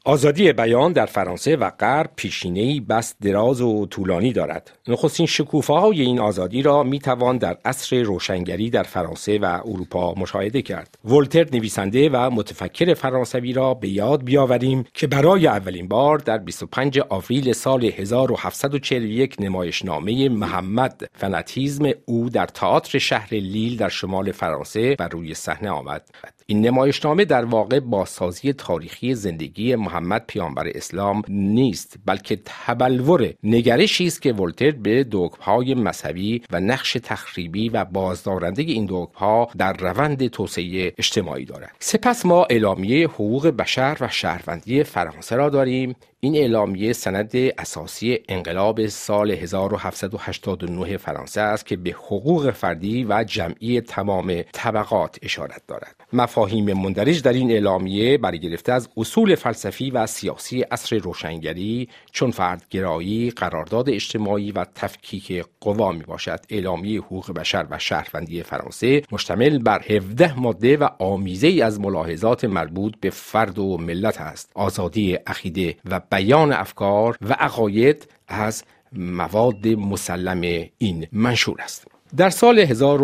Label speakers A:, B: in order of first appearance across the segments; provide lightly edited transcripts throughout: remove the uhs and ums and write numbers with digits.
A: آزادی بیان در فرانسه و غرب پیشینه‌ای بس دراز و طولانی دارد. نخستین شکوفه‌های این آزادی را می‌توان در عصر روشنگری در فرانسه و اروپا مشاهده کرد. ولتر نویسنده و متفکر فرانسوی را به یاد بیاوریم که برای اولین بار در 25 آوریل سال 1741 نمایشنامه محمد فناتیزم او در تئاتر شهر لیل در شمال فرانسه بر روی صحنه آمد. این نمایشنامه در واقع بازسازی تاریخی زندگی محمد پیامبر اسلام نیست، بلکه تبلور نگرشی است که ولتر به دوگهای مذهبی و نقش تخریبی و بازدارنده این دوگها در روند توسعه اجتماعی دارد. سپس ما اعلامیه حقوق بشر و شهروندی فرانسه را داریم. این اعلامیه سند اساسی انقلاب سال 1789 فرانسه است که به حقوق فردی و جمعی تمام طبقات اشارت دارد. مفاهیم مندرج در این اعلامیه برگرفته از اصول فلسفی و سیاسی عصر روشنگری چون فردگرایی، قرارداد اجتماعی و تفکیک قوا می باشد. اعلامیه حقوق بشر و شهروندی فرانسه مشتمل بر 17 ماده و آمیزه‌ای از ملاحظات مربوط به فرد و ملت است. آزادی عقیده و بیان افکار و عقاید از مواد مسلم این منشور است. در سال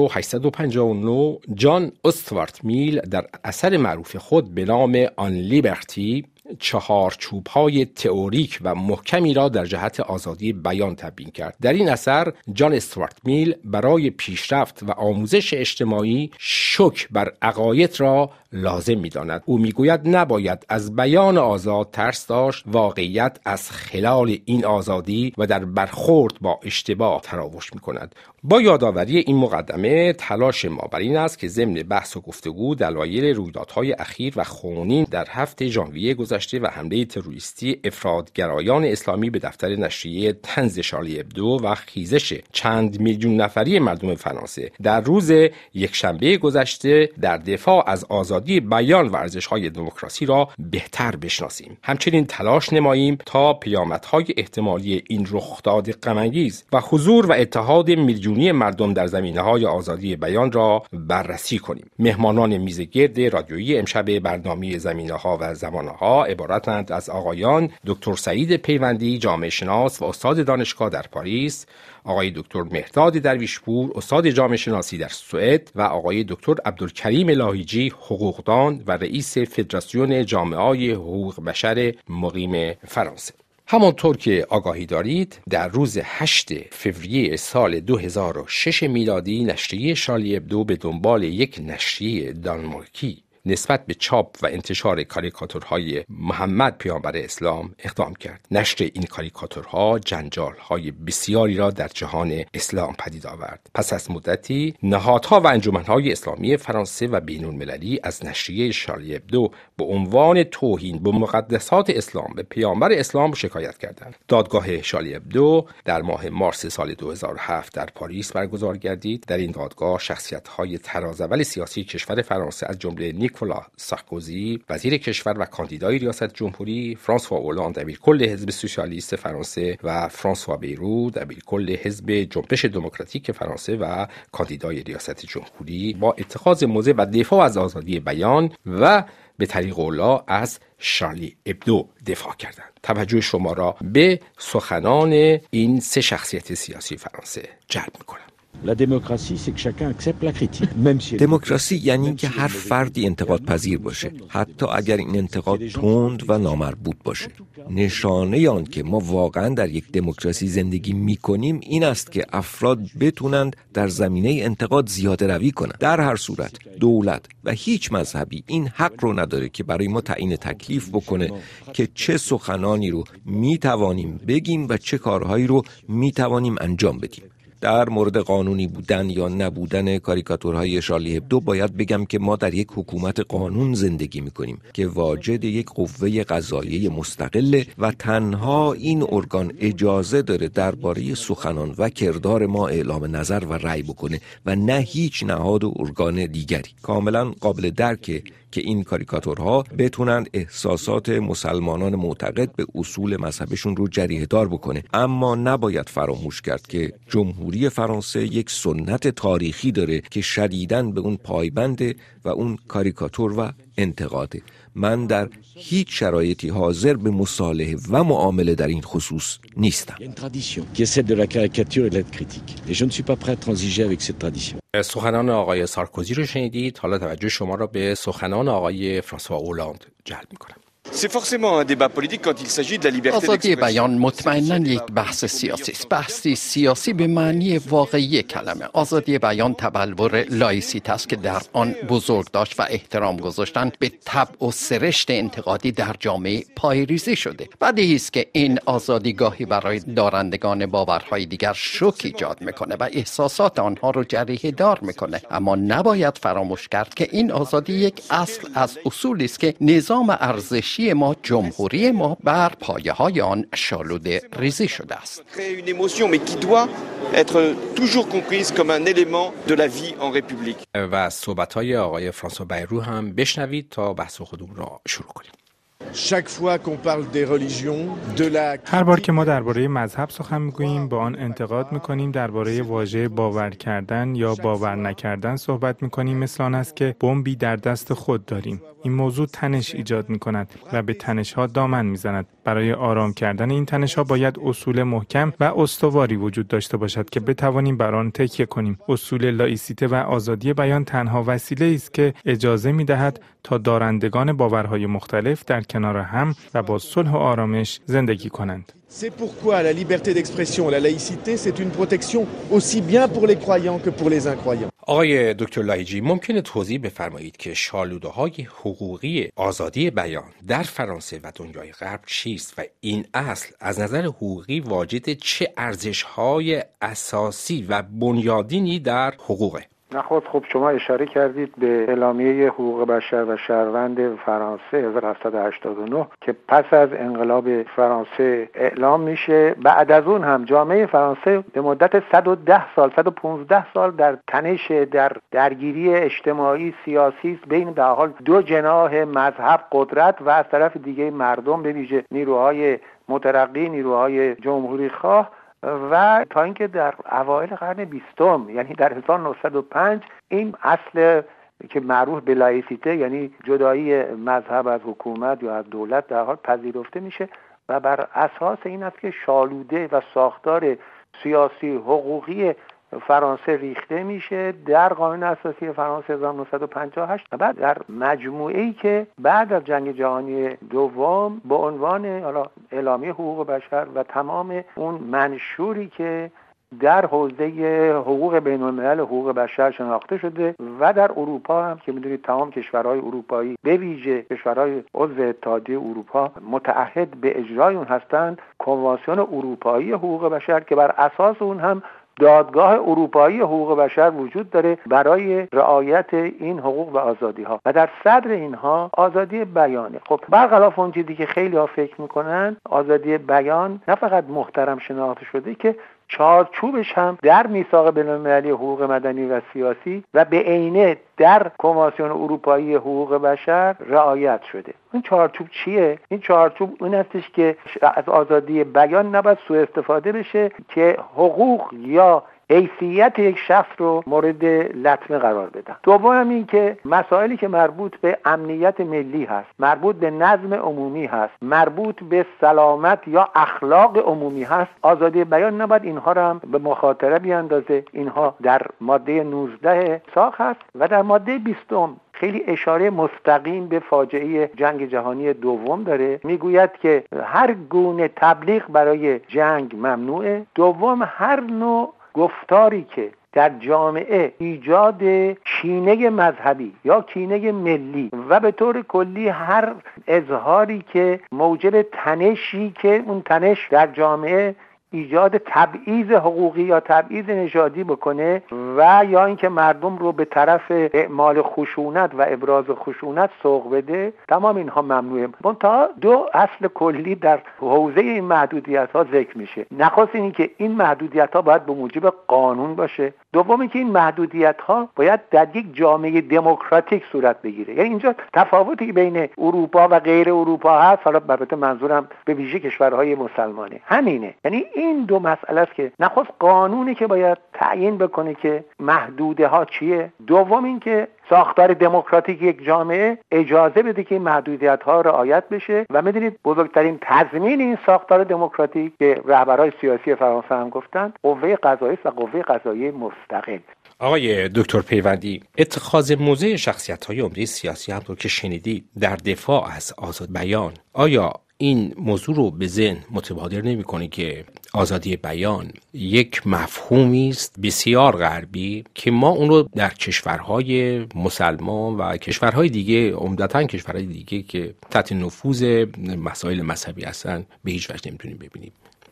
A: 1859 جان استوارت میل در اثر معروف خود به نام آن لیبرتی 4 چوب‌های تئوریک و محکمی را در جهت آزادی بیان تبیین کرد. در این اثر جان استوارت میل برای پیشرفت و آموزش اجتماعی شک بر عقاید را لازم می‌داند. او می‌گوید نباید از بیان آزاد ترس داشت، واقعیت از خلال این آزادی و در برخورد با اشتباه تراوش می‌کند. با یادآوری این مقدمه تلاش ما بر این است که ضمن بحث و گفتگو دلایل رویدادهای اخیر و خونین در هفته ژانویه گذشته و حمله تروریستی افراطگرایان اسلامی به دفتر نشریه طنز شارلی ابدو و خیزش چند میلیون نفری مردم فرانسه در روز یکشنبه گذشته در دفاع از آزادی بیان و ارزش‌های دموکراسی را بهتر بشناسیم. همچنین تلاش نماییم تا پیامدهای احتمالی این رخداد غم‌انگیز و حضور و اتحاد میلیونی مردم در زمینه‌های آزادی بیان را بررسی کنیم. مهمانان میزگرد رادیویی امشب برنامه زمینه‌ها و زمانه‌ها عبارتند از آقایان دکتر سعید پیوندی، جامعه شناس و استاد دانشگاه در پاریس، آقای دکتر مهرداد درویشپور، استاد جامعه شناسی در سوئد و آقای دکتر عبدالکریم لاهیجی، حقوقدان و رئیس فدراسیون جامعه‌های حقوق بشر مقیم فرانسه. همانطور که آگاهی دارید در روز 8 فوریه سال 2006 میلادی نشریه شارلی ابدو به دنبال یک نشریه دانمارکی نسبت به چاپ و انتشار کاریکاتورهای محمد پیامبر اسلام اقدام کرد. نشر این کاریکاتورها جنجال‌های بسیاری را در جهان اسلام پدید آورد. پس از مدتی نهادها و انجمن‌های اسلامی فرانسه و بین‌المللی از نشریه شارلی ابدو به عنوان توهین به مقدسات اسلام به پیامبر اسلام شکایت کردند. دادگاه شارلی ابدو در ماه مارس سال 2007 در پاریس برگزار گردید. در این دادگاه شخصیت‌های طرازاول سیاسی کشور فرانسه از جمله نیکولا سارکوزی وزیر کشور و کاندیدای ریاست جمهوری، فرانسوا اولاند دبیرکل حزب سوسیالیست فرانسه و فرانسوا بیرو دبیرکل حزب جنبش دموکراتیک فرانسه و کاندیدای ریاست جمهوری با اتخاذ موضع و دفاع از آزادی بیان و به طریق اولا از شارلی ابدو دفاع کردند. توجه شما را به سخنان این 3 شخصیت سیاسی فرانسه جلب می‌کنم.
B: دموکراسی یعنی که هر فردی انتقاد پذیر باشه، حتی اگر این انتقاد تند و نامربوط باشه. نشانه آن که ما واقعا در یک دموکراسی زندگی می‌کنیم این است که افراد بتونند در زمینه انتقاد زیاده روی کنند. در هر صورت دولت و هیچ مذهبی این حق رو نداره که برای ما تعیین تکلیف بکنه که چه سخنانی رو می‌توانیم بگیم و چه کارهایی رو می‌توانیم انجام بدیم. در مورد قانونی بودن یا نبودن کاریکاتورهای شارلی ابدو باید بگم که ما در یک حکومت قانون زندگی می‌کنیم که واجد یک قوه قضاییه مستقله و تنها این ارگان اجازه داره درباره سخنان و کردار ما اعلام نظر و رأی بکنه و نه هیچ نهاد و ارگان دیگری. کاملا قابل درکه که این کاریکاتورها بتونن احساسات مسلمانان معتقد به اصول مذهبشون رو جریحه‌دار بکنه، اما نباید فراموش کرد که جمهوری جمهوری فرانسه یک سنت تاریخی داره که شدیداً به اون پایبنده و اون کاریکاتور و انتقاده. من در هیچ شرایطی حاضر به مصالحه و معامله در این خصوص نیستم.
A: سخنان آقای سارکوزی رو شنیدید. حالا توجه شما را به سخنان آقای فرانسوا اولاند جلب می‌کنم.
C: آزادی بیان مطمئناً یک بحث سیاسی است. بحثی سیاسی به معنی واقعی کلمه. آزادی بیان تبلور لایسیته است که در آن بزرگ داشت و احترام گذاشتن به طبع و سرشت انتقادی در جامعه پایه‌ریزی شده. بدیهی است که این آزادی گاهی برای دارندگان باورهای دیگر شوک ایجاد میکنه و احساسات آنها رو جریحه دار میکنه، اما نباید فراموش کرد که این آزادی یک اصل از اصولی است که نظام ارزشی ما، جمهوری ما، بر پایه‌های آن شالوده ریزی شده است.
A: و صحبت‌های آقای فرانسوا بایرو هم بشنوید تا بحث خودمون را شروع کنیم.
D: هر بار که ما درباره مذهب سخن میگوییم با آن انتقاد میکنیم، درباره واژه باور کردن یا باور نکردن صحبت میکنیم، مثل آن است که بمبی در دست خود داریم. این موضوع تنش ایجاد میکند و به تنش‌ها دامن میزند. برای آرام کردن این تنش‌ها باید اصول محکم و استواری وجود داشته باشد که بتوانیم بر آن تکیه کنیم. اصول لایسیته و آزادی بیان تنها وسیله است که اجازه میدهد تا دارندگان باورهای مختلف در کنار هم و با صلح و آرامش زندگی کنند.
E: C'est pourquoi la liberté d'expression et la laïcité, c'est une protection aussi bien pour les croyants que pour les incroyants.
A: آقای دکتر لایجی، ممکنه توضیح بفرمایید که شالوده‌های حقوقی آزادی بیان در فرانسه و دنیای غرب چیست و این اصل از نظر حقوقی واجد چه ارزش‌های اساسی و بنیادینی در حقوقه؟
F: نخست خب شما اشاره کردید به اعلامیه حقوق بشر و شهروند فرانسه 1789 که پس از انقلاب فرانسه اعلام میشه. بعد از اون هم جامعه فرانسه به مدت 115 سال در تنش، در درگیری اجتماعی سیاسی بین در حال دو جناح مذهب، قدرت و از طرف دیگه مردم، به ویژه نیروهای مترقی، نیروهای جمهوری خواه، و تا اینکه در اوایل قرن 20 یعنی در 1905 این اصل که معروف به لایسیته یعنی جدایی مذهب از حکومت یا از دولت در حال پذیرفته میشه و بر اساس این است که شالوده و ساختار سیاسی حقوقی فرانسه ریخته میشه در قانون اساسی فرانسه 1958 و بعد در مجموعه‌ای که بعد از جنگ جهانی دوم با عنوان اعلامیه حقوق بشر و تمام اون منشوری که در حوزه حقوق بین‌الملل حقوق بشر شناخته شده و در اروپا هم که می‌دونید تمام کشورهای اروپایی به ویژه کشورهای عضو اتحادیه اروپا متعهد به اجرای اون هستند، کنوانسیون اروپایی حقوق بشر که بر اساس اون هم دادگاه اروپایی حقوق بشر وجود داره برای رعایت این حقوق و آزادی ها و در صدر اینها آزادی بیانه. خب برخلاف اون چیزی که خیلی ها فکر میکنن، آزادی بیان نه فقط محترم شناخته شده که چارچوبش هم در میثاق بین‌المللی حقوق مدنی و سیاسی و به عینه در کنوانسیون اروپایی حقوق بشر رعایت شده. این چارچوب چیه؟ این چارچوب اون هستش که از آزادی بیان نباید سوء استفاده بشه که حقوق یا حیثیت یک شخص رو مورد لطمه قرار بدن. دوم این که مسائلی که مربوط به امنیت ملی هست، مربوط به نظم عمومی هست، مربوط به سلامت یا اخلاق عمومی هست، آزادی بیان نباید اینها رو هم به مخاطره بیاندازه. اینها در ماده 19 ساخت هست و در ماده 20 خیلی اشاره مستقیم به فاجعه جنگ جهانی دوم داره. میگوید که هر گونه تبلیغ برای جنگ ممنوعه. دوم، هر نوع گفتاری که در جامعه ایجاد کینه مذهبی یا کینه ملی و به طور کلی هر اظهاری که موجب تنشی که اون تنش در جامعه ایجاد تبعیض حقوقی یا تبعیض نژادی بکنه و یا اینکه مردم رو به طرف اعمال خشونت و ابراز خشونت سوق بده، تمام اینها ممنوعه. منتها دو اصل کلی در حوزه این محدودیت‌ها ذکر میشه. نخست این که این محدودیت‌ها باید به موجب قانون باشه دوم اینکه این محدودیت‌ها باید در یک جامعه دموکراتیک صورت بگیره. یعنی اینجا تفاوتی بین اروپا و غیر اروپا هست، حالا البته منظورم به ویژه کشورهای مسلمانه، همینه. یعنی این دو مسئله است که نخست قانونی که باید تعیین بکنه که محدوده ها چیه، دوم این که ساختار دموکراتیک یک جامعه اجازه بده که این محدودیت ها رعایت بشه. و میدونید بزرگترین تضمین این ساختار دموکراتیک که رهبران سیاسی فرانسه هم گفتن، قوه قضاییه و قوه قضاییه مستقل.
A: آقای دکتر پیوندی، اتخاذ موضع شخصیت‌های عمده سیاسی همونطور که شنیدید در دفاع از آزاد بیان، آیا این موضوع رو به ذهن متبادر نمی‌کنه که آزادی بیان یک مفهومی است بسیار غربی که ما اون رو در کشورهای مسلمان و کشورهای دیگه، عمدتاً کشورهای دیگه که تحت نفوذ مسائل مذهبی هستن، به هیچ وجه نمی‌تونیم ببینیم؟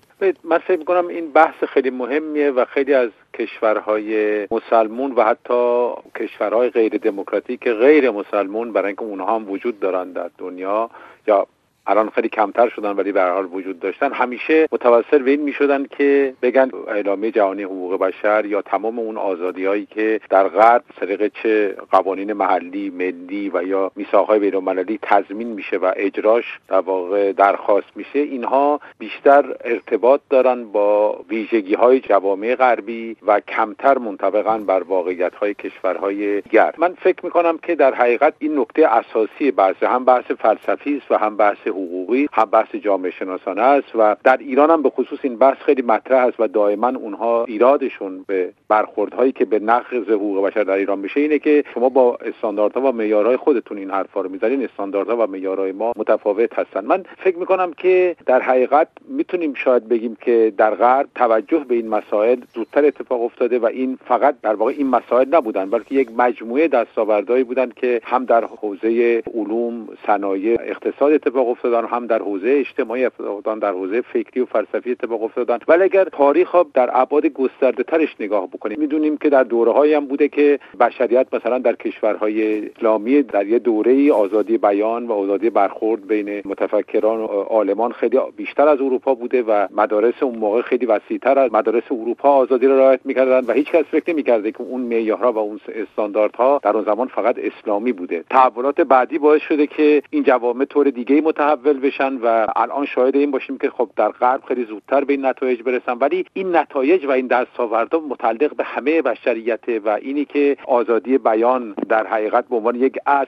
G: من فکر می‌کنم این بحث خیلی مهمیه و خیلی از کشورهای مسلمون و حتی کشورهای غیر دموکراتیک غیر مسلمون، برای اینکه اونها هم وجود دارن در دنیا، یا الان خیلی کمتر شدن ولی به هر حال وجود داشتن، همیشه متوسل به این میشدن که بگن اعلامیه جهانی حقوق بشر یا تمام اون آزادی‌هایی که در غرب طریق چه قوانین محلی، ملی و یا میثاق‌های بین‌المللی تضمین میشه و اجراش در واقع درخواست میشه، اینها بیشتر ارتباط دارن با ویژگی‌های جوامع غربی و کمتر منطبقاً بر واقعیت‌های کشورهای دیگر. من فکر می‌کنم که در حقیقت این نکته اساسی بحث، هم بحث فلسفی است و هم بحث حقوقی، هم بحث جامعه شناسانه است و در ایران هم به خصوص این بحث خیلی مطرح است و دائما اونها ایرادشون به برخوردهایی که به نقض حقوق بشر در ایران میشه اینه که شما با استانداردها و معیارهای خودتون این حرفا رو میزنین، استانداردها و معیارهای ما متفاوت هستن. من فکر میکنم که در حقیقت میتونیم شاید بگیم که در غرب توجه به این مسائل زودتر اتفاق افتاده و این فقط در واقع این مسائل نبودن، بلکه یک مجموعه دستاوردهایی بودن که هم در حوزه علوم، صنایع، اقتصاد اتفاق افتادن، هم در حوزه اجتماعی اتفاق افتادن، در حوزه فکری و فلسفی اتفاق افتادن. ولی اگر تاریخ در ابعاد گسترده ترش نگاه بکنیم، میدونیم که در دوره‌هایی هم بوده که بشریت مثلا در کشورهای اسلامی در یه دوره‌ای آزادی بیان و آزادی برخورد بین متفکران و عالمان خیلی بیشتر از اروپا بوده و مدارس اون موقع خیلی وسیع‌تر از مدارس اروپا آزادی را رعایت می‌کردن و هیچ کس فکر نمی‌کرده که اون معیارها و اون استانداردها در اون زمان فقط اسلامی بوده. تحولات بعدی باعث شده که این جوامع طور دیگه‌ای متحول بشن و الان شاهد این باشیم که خب در غرب خیلی زودتر به این نتایج برسن، ولی این نتایج و این دستاوردها متعلق به همه بشریت و اینی که آزادی بیان در حقیقت به عنوان یک اصل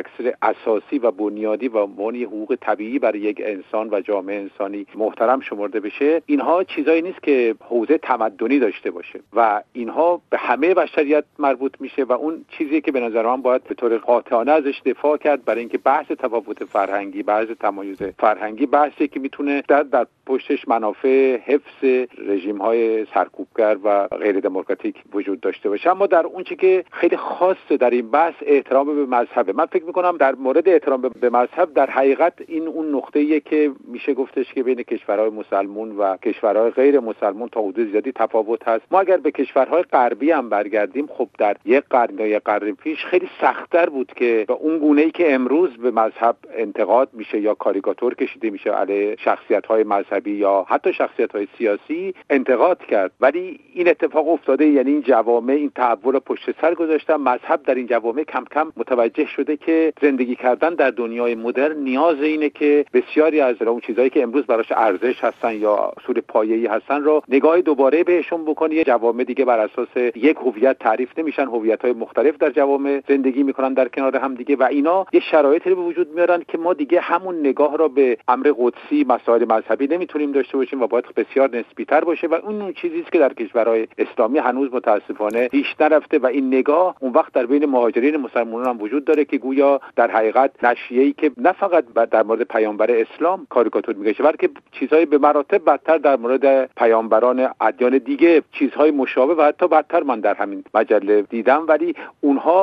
G: اساسی و بنیادی و عنوان حقوق طبیعی برای یک انسان و جامعه انسانی محترم شمرده بشه، اینها چیزایی نیست که حوزه تمدنی داشته باشه و اینها به همه بشریت مربوط میشه و اون چیزی که به نظر من باید به طور قاطعانه ازش دفاع کرد، برای اینکه بحث تفاوت فرهنگی، بحث تمایز فرهنگی بحثی که میتونه در پشتش منافع حفظ رژیم‌های سرکوبگر و غیر دموکراتیک وجود داشته باشه. اما در اون چیزی که خیلی خاصه در این بحث احترام به مذهب، من فکر می‌کنم در مورد احترام به مذهب در حقیقت این اون نقطه‌ایه که میشه گفتش که بین کشورهای مسلمان و کشورهای غیر مسلمان تا حدود زیادی تفاوت هست. ما اگر به کشورهای غربی هم برگردیم، خب در یک قرن یا یک قرن پیش خیلی سخت‌تر بود که به اون گونه‌ای که امروز به مذهب انتقاد میشه یا کاریکاتور کشیده میشه علیه شخصیت‌های مذهبی یا حتی شخصیت‌های سیاسی انتقاد کرد، ولی این اتفاق افتاده، یعنی این جوامع این تحول پشت سر گذاشتن. مذهب در این جوامع کم کم متوجه شده که زندگی کردن در دنیای مدرن نیاز اینه که بسیاری از اون چیزایی که امروز براش ارزش هستن یا اصول پایه‌ای هستن رو نگاه دوباره بهشون بکنی. جوامع دیگه بر اساس یک هویت تعریف نمیشن، هویت‌های مختلف در جوامع زندگی میکنن در کنار هم دیگه و اینا یه شرایطی به وجود میارن که ما دیگه همون نگاه رو به امر قدسی، مسائل مذهبی نمیتونیم داشته باشیم و باید بسیار نسبی‌تر باشه و اون چیزی است که در کشورهای اسلامی هنوز متاسفانه پیش نرفته و این نگاه اون وقت در بین مهاجرین مسلمانان هم وجود داره که گویا در حقیقت نشریه‌ای که نه فقط در مورد پیامبر اسلام کاریکاتور می‌کشه، بلکه چیزهای به مراتب بدتر در مورد پیامبران ادیان دیگه، چیزهای مشابه و حتی بدتر من در همین مجله دیدم، ولی اونها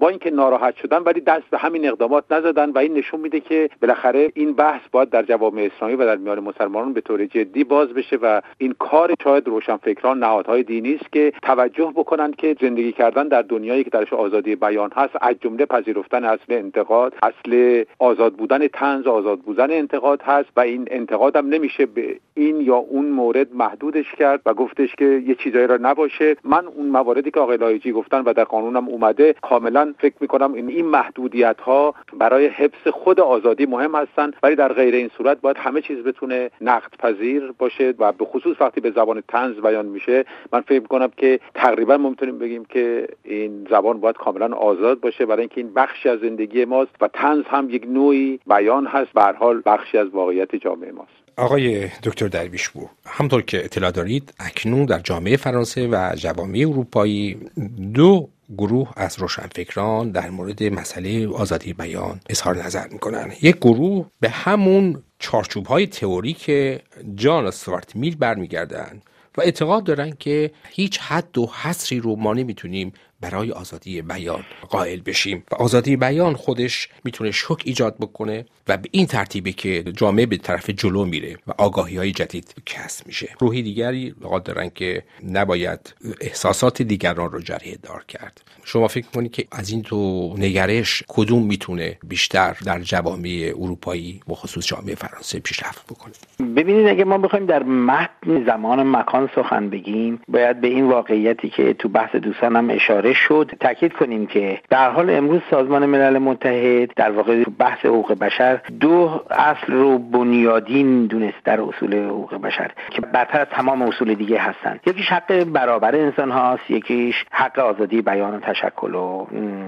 G: با اینکه ناراحت شدن ولی دست به همین اقدامات نزدن و این نشون میده که بالاخره این بحث باید در جوامع اسلامی و در میان مسلمانان به طور جدی باز بشه و این کار شاید روشنفکران، نهادهای دینی است که توجه بکنن که زندگی کردن در دنیایی که درش آزادی بیان هست، از جمله پذیرفتن اصل انتقاد، اصل آزاد بودن طنز، آزاد بودن انتقاد هست و این انتقاد هم نمیشه به این یا اون مورد محدودش کرد و گفتش که یه چیزایی را نباشه. من اون مواردی که آقای لایجی گفتن و در قانونم اومده کاملا فکر میکنم این محدودیت ها برای حفظ خود آزادی مهم هستن، ولی در غیر این صورت باید همه چیز بتونه نقد پذیر باشه و به خصوص وقتی به زبان طنز بیان میشه من فکر میکنم که تقریبا میتونیم بگیم که این زبان باید کاملا آزاد باشه، برای اینکه این بخشی از زندگی ماست و طنز هم یک نوعی بیان هست، به هر حال بخشی از واقعیت جامعه ماست.
A: آقای دکتر درویشپور، همطور که اطلاع دارید اکنون در جامعه فرانسه و جوامع اروپایی دو گروه از روشنفکران در مورد مسئله آزادی بیان اظهار نظر میکنن. یک گروه به همون چارچوب‌های تئوریک جان استوارت میل برمیگردن و اعتقاد دارن که هیچ حد و حصری رو ما نمیتونیم برای آزادی بیان قائل بشیم و آزادی بیان خودش میتونه شوک ایجاد بکنه و به این ترتیبه که جامعه به طرف جلو میره و آگاهی‌های جدید کسب میشه. روحی دیگری اعتقاد دارن که نباید احساسات دیگران رو جریه دار کرد. شما فکر می‌کنید که از این دو نگرش کدوم میتونه بیشتر در جوامع اروپایی و خصوص جامعه فرانسه پیشرفت بکنه؟
H: ببینید، اگه ما بخوایم در متن زمان و مکان سخن بگیم، باید به این واقعیتی که تو بحث دوستانم اشاره شد تاکید کنیم که در حال امروز سازمان ملل متحد در واقع بحث حقوق بشر دو اصل رو بنیادین دونست در اصول حقوق بشر که برتر از تمام اصول دیگه هستند. یکیش حق برابر انسان هاست، یکیش حق آزادی بیان و تشکل و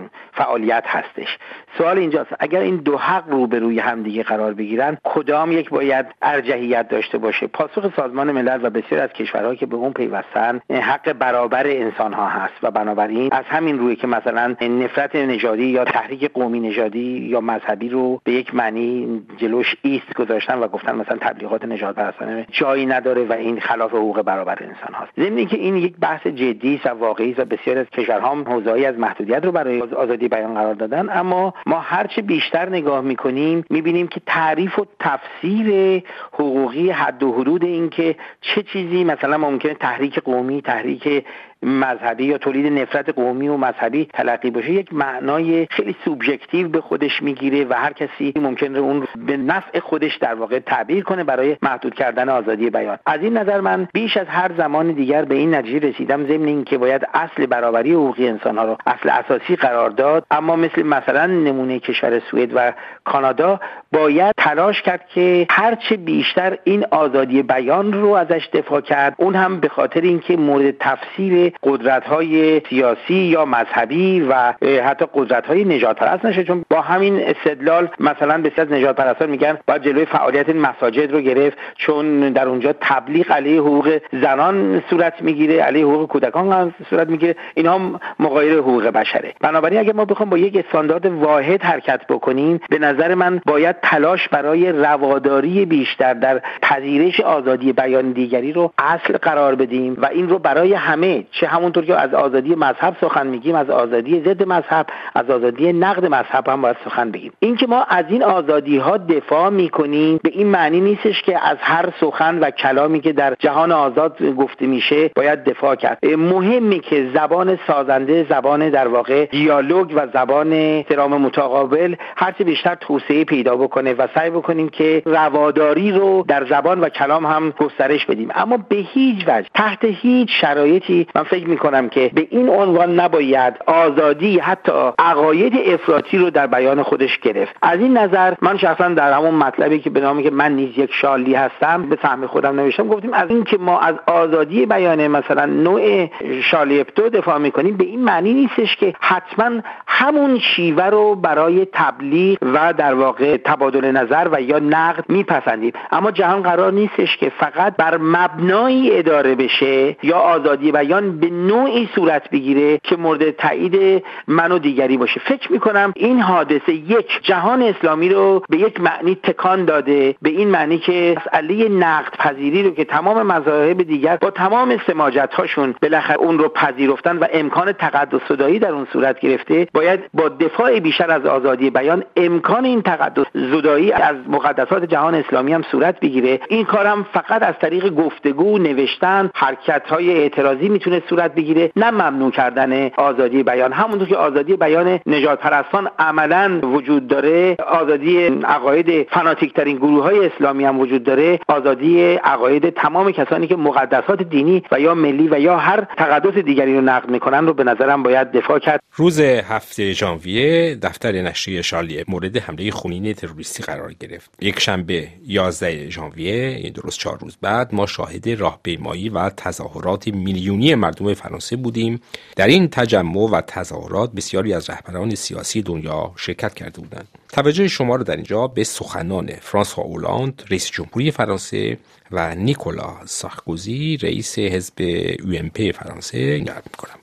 H: فعالیت هستش. سوال اینجاست اگر این دو حق رو به روی هم دیگه قرار بگیرن کدام یک باید ارجحیت داشته باشه؟ پاسخ سازمان ملل و بسیار از کشورها که به اون پیوستن حق برابر انسان ها هست و بنابراین از همین روی که مثلا نفرت نژادی یا تحریک قومی نژادی یا مذهبی رو به یک معنی جلوش ایست گذاشتن و گفتن مثلا تبلیغات نژاد پرستانه جایی نداره و این خلاف حقوق برابر انسان هاست. ضمن اینکه این یک بحث جدی و واقعی است و بسیار از کشورها هم حوزه‌ای از محدودیت رو برای آزادی بیان قرار دادن، اما ما هرچه بیشتر نگاه می‌کنیم می‌بینیم که تعریف و تفسیر حقوقی حد و حدود این که چه چیزی مثلا ممکنه تحریک قومی، تحریک مذهبی یا تولید نفرت قومی و مذهبی تلقی باشه، یک معنای خیلی سوبژکتیو به خودش میگیره و هر کسی ممکنه اون به نفع خودش در واقع تعبیر کنه برای محدود کردن آزادی بیان. از این نظر من بیش از هر زمان دیگر به این نتیجه رسیدم ضمن اینکه باید اصل برابری حقوقی انسان‌ها رو اصل اساسی قرار داد، اما مثلا نمونه کشور سوئد و کانادا باید تلاش کرد که هرچه بیشتر این آزادی بیان رو ازش دفاع کرد، اون هم به خاطر اینکه مورد تفسیر قدرت‌های سیاسی یا مذهبی و حتی قدرت‌های نژادپرست نشه. چون با همین استدلال مثلا بسیار از نژادپرستان میگن باید جلوی فعالیت مساجد رو گرفت چون در اونجا تبلیغ علیه حقوق زنان صورت میگیره، علیه حقوق کودکان صورت میگیره، اینها مغایر حقوق بشره. بنابراین اگه ما بخوام با یک استاندارد واحد حرکت بکنیم، به نظر من باید تلاش برای رواداری بیشتر در پذیرش آزادی بیان دیگری رو اصل قرار بدیم و این رو برای همه، چه همونطور که از آزادی مذهب سخن میگیم، از آزادی ضد مذهب، از آزادی نقد مذهب هم باید سخن بگیم. این که ما از این آزادی ها دفاع میکنیم به این معنی نیستش که از هر سخن و کلامی که در جهان آزاد گفته میشه باید دفاع کرد. مهمه که زبان سازنده، زبان در واقع دیالوگ و زبان احترام متقابل هرچه بیشتر توسعه پیدا بکنه و سعی بکنیم که رواداری رو در زبان و کلام هم گسترش بدیم، اما به هیچ وجه تحت هیچ شرایطی من فکر میکنم که به این عنوان نباید آزادی حتی عقاید افراطی رو در بیان خودش گرفت. از این نظر من شخصا در همون مطلبی که به نامی که من نیز یک شالی هستم به سهم خودم نوشتم، گفتیم از این که ما از آزادی بیان مثلا نوع شالی ابتو دفاع میکنیم به این معنی نیستش که حتما همون شیوه رو برای تبلیغ و در واقع تبادل نظر و یا نقد میپسندیم، اما جهان قرار نیستش که فقط بر مبنای اداره بشه یا آزادی بیان به نوعی صورت بگیره که مورد تایید من و دیگری باشه. فکر میکنم این حادثه یک جهان اسلامی رو به یک معنی تکان داده، به این معنی که مسئله نقد پذیری رو که تمام مذاهب دیگر با تمام سماجت‌هاشون بالاخره اون رو پذیرفتن و امکان تقدس زدایی در اون صورت گرفته، باید با دفاع بیشتر از آزادی بیان امکان این تقدس زدایی از مقدسات جهان اسلامی هم صورت بگیره. این کارم فقط از طریق گفتگو، نوشتن، حرکت‌های اعتراضی میتونه صورت بگیره، نه ممنوع کردن آزادی بیان. همونطور که آزادی بیان نژاد پرستان عملاً وجود داره، آزادی عقاید فناتیک ترین گروه‌های اسلامی هم وجود داره، آزادی عقاید تمام کسانی که مقدسات دینی و یا ملی و یا هر تقدس دیگری رو نقد میکنن رو به نظرم باید دفاع کرد.
A: روز 7 ژانویه دفتر نشریه شارلی مورد حمله خونین تروریستی قرار گرفت. یک شنبه 11 ژانویه، یعنی درست 4 روز بعد، ما شاهد راهپیمایی و تظاهرات میلیونی مردم فرانسه بودیم. در این تجمع و تظاهرات بسیاری از رهبران سیاسی دنیا شرکت کرده بودند. توجه شما رو در اینجا به سخنان فرانسوا اولاند، رئیس جمهوری فرانسه، و نیکولا سارکوزی، رئیس حزب UMP فرانسه جلب می‌کنم.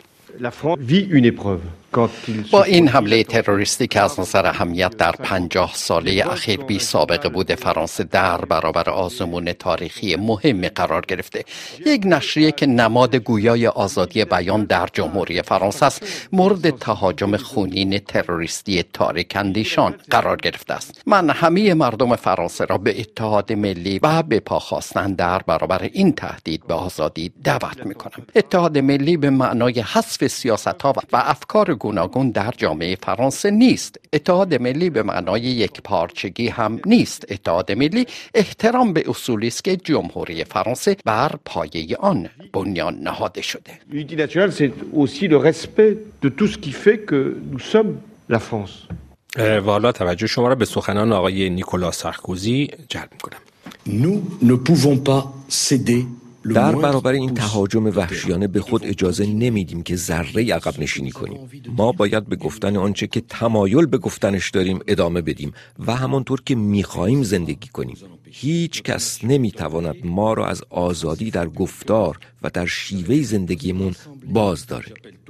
C: با این حمله تروریستی که از نظر اهمیت در 50 ساله اخیر بی سابقه بوده، فرانسه در برابر آزمون تاریخی مهمی قرار گرفته. یک نشریه که نماد گویای آزادی بیان در جمهوری فرانسه است، مورد تهاجم خونین تروریستی تاریک اندیشان قرار گرفته است. من همه مردم فرانسه را به اتحاد ملی و به پا خواستن در برابر این تهدید به آزادی دعوت می‌کنم. اتحاد ملی به معنای حذف سیاست‌ها و افکار گوناگون در جامعه فرانسه نیست. اتحاد ملی به معنای یک پارچگی هم نیست. اتحاد ملی احترام به اصولی است که جمهوری فرانسه بر پایه آن بنیان نهاده شده.
I: L'unité nationale, c'est aussi le respect de tout ce qui fait que nous sommes la France.
A: و حالا توجه شما را به سخنان آقای نیکولا سارکوزی جلب می‌کنم.
J: Nous ne pouvons pas céder.
B: در برابر این تهاجم وحشیانه به خود اجازه نمیدیم که ذره عقب نشینی کنیم. ما باید به گفتن آنچه که تمایل به گفتنش داریم ادامه بدیم و همانطور که می‌خواهیم زندگی کنیم. هیچ کس نمیتواند ما را از آزادی در گفتار و در شیوه زندگیمون باز داره.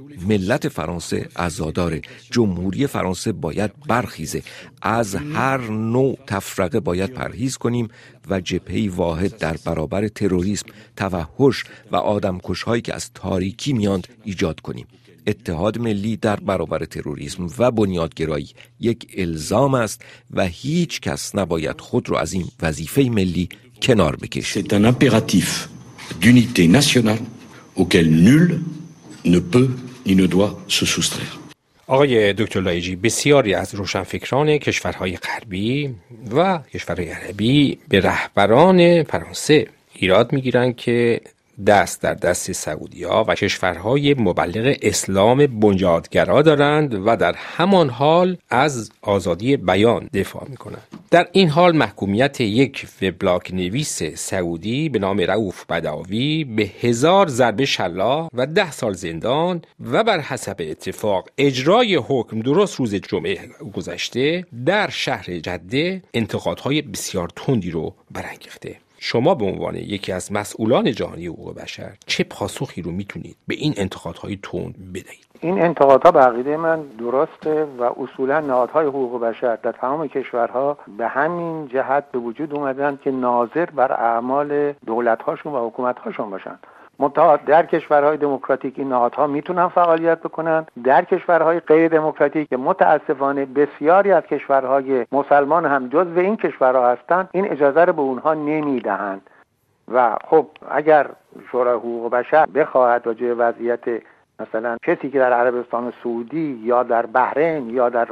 B: ملت فرانسه عزاداره. جمهوری فرانسه باید برخیزه. از هر نوع تفرقه باید پرهیز کنیم و جبهه‌ای واحد در برابر تروریسم، توحش و آدمکش‌هایی که از تاریکی میاند ایجاد کنیم. اتحاد ملی در برابر تروریسم و بنیادگرایی یک الزام است و هیچ کس نباید خود را از این وظیفه ملی کنار بکشه.
J: C'est un impératif d'unité nationale auquel nul ne peut ni ne doit se soustraire.
A: آقای دکتر لایجی، بسیاری از روشنفکران کشورهای غربی و کشورهای عربی به رهبران فرانسه ایراد میگیرند که دست در دست سعودی‌ها و کشورهای مبلغ اسلام بنیادگرا دارند و در همان حال از آزادی بیان دفاع می‌کنند. در این حال محکومیت یک وبلاگ نویس سعودی به نام رؤوف بداوی به 1000 ضربه شلاق و 10 سال زندان و بر حسب اتفاق اجرای حکم درست روز جمعه گذشته در شهر جده انتقادهای بسیار تندی رو برانگیخته. شما به عنوان یکی از مسئولان جهانی حقوق بشر چه پاسخی رو میتونید به این انتقادهای تند بدهید؟
F: این انتقادها به عقیده من درسته و اصولا نهادهای حقوق بشر در تمام کشورها به همین جهت به وجود اومدن که ناظر بر اعمال دولت‌هاشون و حکومت‌هاشون باشن. منتها در کشورهای دموکراتیک این نهادها میتونن فعالیت بکنن. در کشورهای غیر دموکراتیک که متاسفانه بسیاری از کشورهای مسلمان هم جزو این کشورها هستند، این اجازه رو به اونها نمیدهند. و خب اگر شورای حقوق بشر بخواهد راجع به وضعیت مثلا کسی که در عربستان سعودی یا در بحرین یا در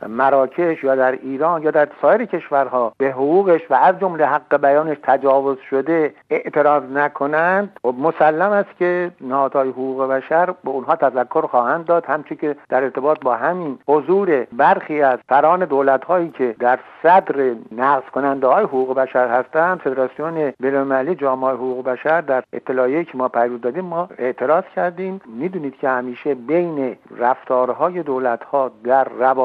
F: مراکش یا در ایران یا در سایر کشورها به حقوقش و از جمله حق بیانش تجاوز شده اعتراض نکنند، و مسلم است که نهادهای حقوق بشر به اونها تذکر خواهند داد، همچون که در ارتباط با همین حضور برخی از سران دولت‌هایی که در صدر نقض کننده‌های حقوق بشر هستند، فدراسیون بین‌المللی جامعه حقوق بشر در اطلاعیه‌ای که ما پیروز دادیم ما اعتراض کردیم. میدونید که همیشه بین رفتارهای دولت‌ها در روابط بین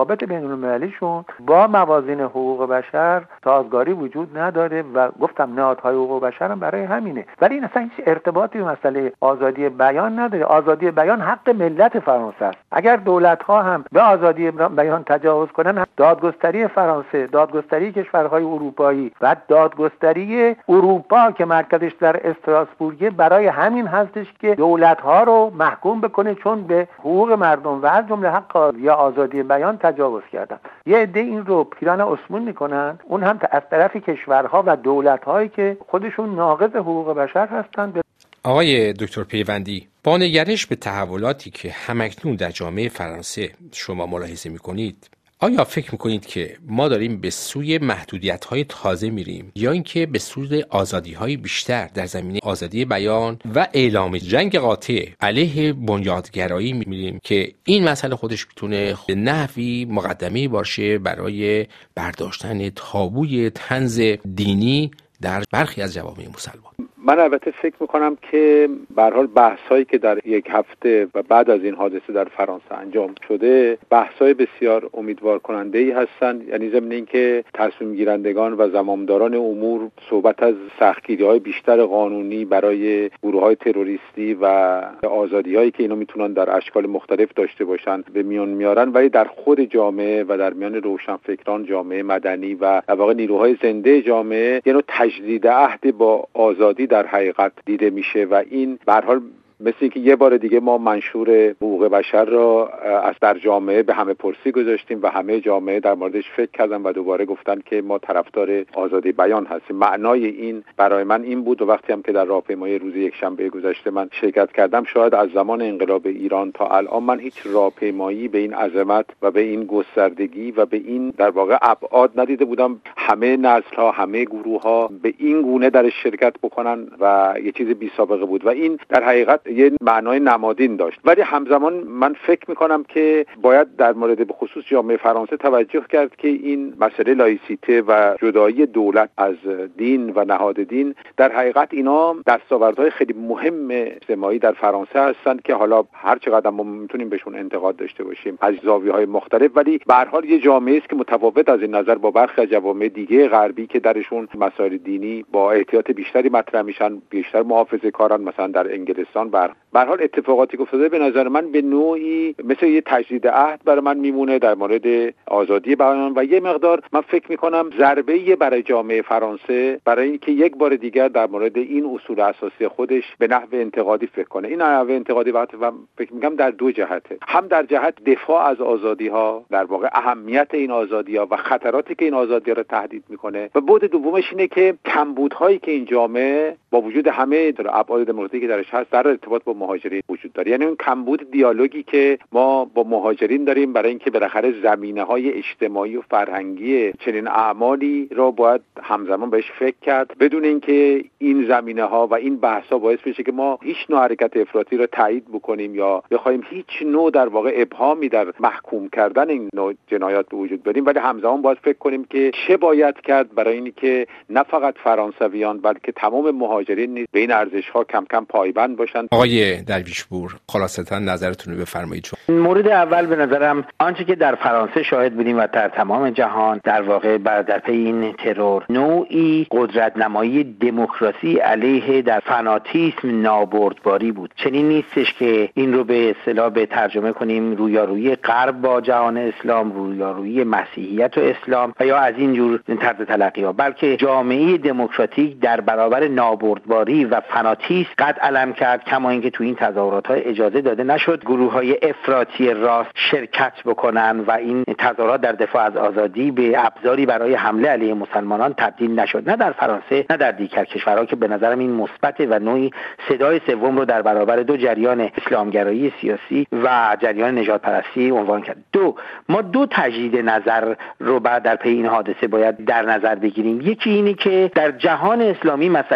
F: بین‌المللیشون با موازین حقوق بشر سازگاری وجود نداره و گفتم نهادهای حقوق بشر هم برای همینه. ولی این اصلا هیچ ارتباطی به مسئله آزادی بیان نداره. آزادی بیان حق ملت فرانسه است. اگر دولت‌ها هم به آزادی بیان تجاوز کنن، دادگستری فرانسه، دادگستری کشورهای اروپایی و دادگستری اروپا که مرکزش در استراسبورگ برای همین هستش که دولت‌ها رو محکوم بکنه چون به حقوق مردم و از جمله حق یا آزادی بیان تجاوز کردن. یه عده این رو پیران اسمون میکنن، اون هم از طرف کشورها و دولت‌هایی که خودشون ناقض حقوق بشر هستند.
A: آقای دکتر پیوندی، با نگرش به تحولاتی که همکنون در جامعه فرانسه شما ملاحظه میکنید، آیا فکر میکنید که ما داریم به سوی محدودیت‌های تازه میریم یا اینکه به سوی آزادی‌های بیشتر در زمینه آزادی بیان و اعلام جنگ قاطع علیه بنیادگرایی میریم که این مسئله خودش میتونه به نحوی مقدمه باشه برای برداشتن تابوی طنز دینی در برخی از جوامع مسلمان؟
G: من البته فکر میکنم که به هر حال بحثایی که در یک هفته و بعد از این حادثه در فرانسه انجام شده بحثای بسیار امیدوار کننده ای هستند. یعنی ضمن اینکه تصمیم گیرندگان و زمامداران امور صحبت از سختگیری‌های بیشتر قانونی برای گروه‌های تروریستی و آزادی‌هایی که اینا میتونن در اشکال مختلف داشته باشن به میان میارن، ولی در خود جامعه و در میان روشنفکران، جامعه مدنی و واقع نیروهای زنده جامعه یه نوع تجدید عهد با آزادی در حقیقت دیده میشه و این به هر حال مثل اینکه یه بار دیگه ما منشور حقوق بشر را از در جامعه به همه پرسی گذاشتیم و همه جامعه در موردش فکر کردن و دوباره گفتن که ما طرفدار آزادی بیان هستیم. معنای این برای من این بود و وقتی هم که در راهپیمایی روز یکشنبه گذشته من شرکت کردم، شاید از زمان انقلاب ایران تا الان من هیچ راهپیمایی به این عظمت و به این گستردگی و به این در واقع ابعاد ندیده بودم. همه نسل‌ها، همه گروه‌ها به این گونه در شرکت بکنن و یه چیز بی سابقه بود و این در حقیقت یه معنای نمادین داشت. ولی همزمان من فکر میکنم که باید در مورد به خصوص جامعه فرانسه توجه کرد که این مسئله لایسیته و جدایی دولت از دین و نهاد دین در حقیقت اینا دستاوردهای خیلی مهم اجتماعی در فرانسه هستند که حالا هر چقدر ما میتونیم بهشون انتقاد داشته باشیم از زاویه‌های مختلف، ولی به هر حال یه جامعه است که متفاوت از این نظر با برخی از جوامع دیگه غربی که درشون مسائل دینی با احتیاط بیشتری مطرح میشن، بیشتر محافظه‌کارن. مثلا در انگلستان به هر حال اتفاقاتی که افتاده به نظر من به نوعی مثل یه تجدید عهد برای من میمونه در مورد آزادی بیان و یه مقدار من فکر میکنم ضربه‌ای برای جامعه فرانسه برای اینکه یک بار دیگر در مورد این اصول اساسی خودش به نحو انتقادی فکر کنه. این نحو انتقادی وقتی فکر میکنم در دو جهته، هم در جهت دفاع از آزادی‌ها، در واقع اهمیت این آزادی‌ها و خطراتی که این آزادی‌ها رو تهدید میکنه، و بعد دومش اینه که کمبودهایی که این جامعه با وجود همه ابعاد دموکراتیکی که درش هست در ارتباط با مهاجرین وجود داره. یعنی اون کمبود دیالوگی که ما با مهاجرین داریم برای اینکه بالاخره زمینه‌های اجتماعی و فرهنگی چنین اعمالی را باید همزمان بهش فکر کرد، بدون اینکه این زمینه‌ها و این بحث‌ها باعث بشه که ما هیچ نوع حرکت افراطی را تایید بکنیم یا بخوایم هیچ نوع در واقع ابهامی در محکوم کردن این نوع جنایات به وجود بیاریم، ولی همزمان باید فکر کنیم که چه باید کرد برای اینکه نه فقط فرانسویان بلکه تمام مهاجرین نیز به این ارزش‌ها کم کم پایبند باشند.
A: آقای درویشپور، خلاصتا نظرتون رو بفرمایید.
H: مورد اول به نظرم آنچه که در فرانسه شاهد بودیم و در تمام جهان در واقع در پی این ترور نوعی قدرت نمایی دموکراسی علیه در فناتیسم نابردباری بود. چنین نیستش که این رو به اصطلاح به ترجمه کنیم رویارویی غرب با جهان اسلام، رویارویی مسیحیت و اسلام و یا از این جور طرز تلقی‌ها، بلکه جامعه دموکراتیک در برابر نابردباری و فناتیسم قد علم کرد، کما اینکه تو این تظاهرات‌ها اجازه داده نشد گروه‌های افراطی راست شرکت بکنن و این تظاهرات در دفاع از آزادی به ابزاری برای حمله علیه مسلمانان تبدیل نشد، نه در فرانسه نه در دیگر کشورها که به نظرم این مثبت و نوعی صدای سوم رو در برابر دو جریان اسلامگرایی سیاسی و جریان نژاد پرستی عنوان کرد. ما دو تجدید نظر رو بعد در پی این حادثه باید در نظر بگیریم. یکی اینه که در جهان اسلامی مسئله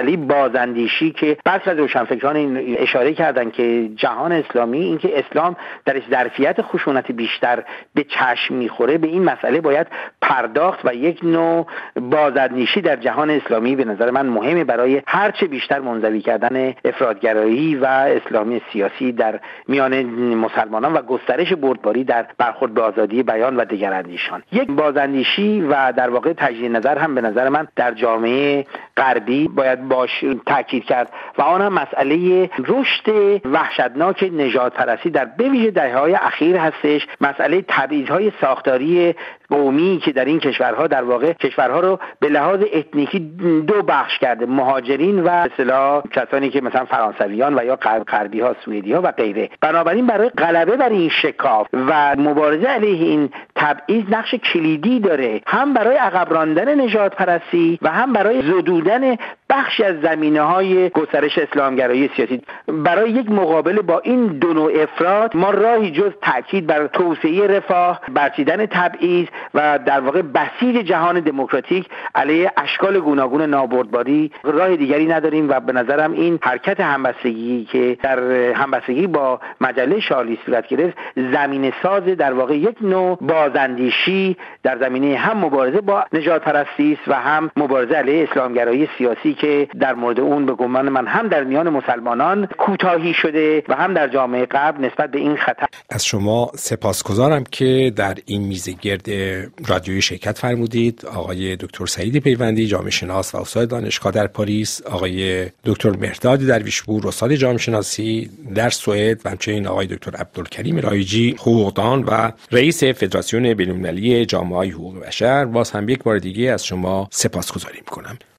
H: بازاندیشی که بعضی از روشنفکران اشاره کردن که جهان اسلامی، اینکه اسلام درش ظرفیت خشونت بیشتر به چشم میخوره، به این مسئله باید پرداخت و یک نوع بازاندیشی در جهان اسلامی به نظر من مهمه برای هرچه بیشتر منزوی کردن افراطگرایی و اسلامی سیاسی در میان مسلمانان و گسترش بردباری در برخورد به آزادی بیان و دگراندیشان. یک بازاندیشی و در واقع تجدید نظر هم به نظر من در جامعه غربی باید باش تاکید کرد و آن هم مسئله رشد وحشتناک نژادپرستی در بویژه دهه‌های اخیر هستش. مسئله تبعیض‌های ساختاری قومی که در این کشورها در واقع کشورها رو به لحاظ اتنیکی دو بخش کرده، مهاجرین و اصطلاح کسانی که مثلا فرانسویان و یا غربی ها، سوئدی ها و غیره. بنابراین برای غلبه بر این شکاف و مبارزه علیه این تبعیض نقش کلیدی داره، هم برای عقب راندن نژادپرستی و هم برای زدودن بخشی از زمینه‌های گسترش اسلامگرایی سیاسی. برای یک مقابله با این دو نوع افراط ما راهی جز تاکید بر توسعه رفاه، برچیدن تبعیض و در واقع بسیج جهان دموکراتیک علیه اشکال گوناگون نابردباری راه دیگری نداریم و به نظرم این حرکت همبستگی که در همبستگی با مجله شارلی صورت گرفت زمینه ساز در واقع یک نوع بازاندیشی در زمینه هم مبارزه با نژادپرستی است و هم مبارزه علیه اسلامگرایی سیاسی که در مورد اون به گمان من هم در میان مسلمانان کوتاهی شده و هم در جامعه غرب نسبت به این خطر.
A: از شما سپاسگزارم که در این میز گرد رادیویی شرکت فرمودید. آقای دکتر سعید پیوندی، جامعه شناس و استاد دانشگاه در پاریس، آقای دکتر مهرداد درویشپور، استاد جامعه شناسی در سوئد و همچنین آقای دکتر عبدالکریم رایجی، حقوقدان و رئیس فدراسیون بین‌المللی جامعه‌های حقوق بشر، باز هم یک بار دیگه از شما سپاسگزاری می‌کنم.